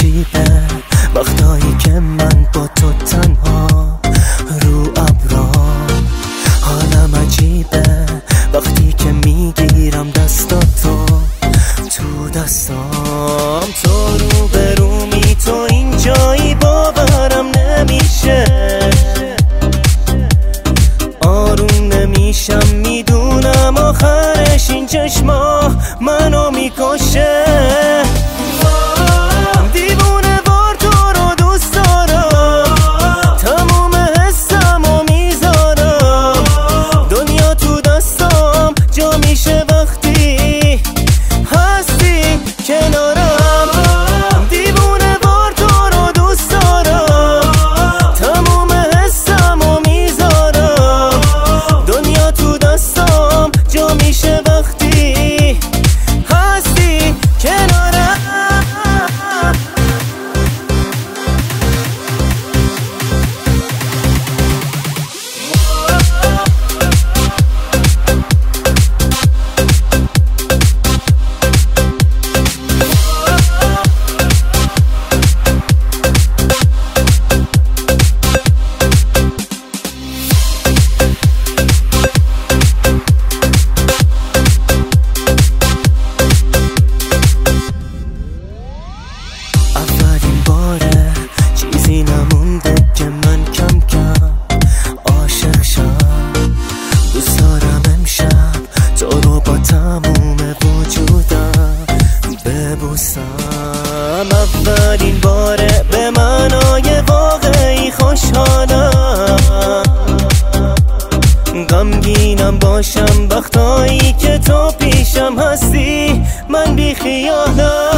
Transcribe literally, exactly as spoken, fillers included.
عجیبه وقتایی که من با تو تنها رو ابرا، حالم عجیبه وقتی که میگیرم دستاتو تو دستام. تو رو برومی، تو اینجایی باورم نمیشه، آروم نمیشم میدونم آخرش این چشما منو میکشه. دیوونه وار تو رو دوست دارم، تموم حسم و میذارم، دنیا تو دستام جا میشه وقتی هستی کنارم. دیوونه وار تو رو دوست دارم، تموم حسم و میذارم، دنیا تو دستام جا میشه وقتی هستی کنارم. اولین باره چیزی نمونده که من کم کم عاشق شم. دوست دارم امشب تو رو با تموم وجودم ببوسم. اولین باره به معنای واقعی خوشحالم، غمگینم باشم وقتایی که تو پیشم هستی من بی خیالم.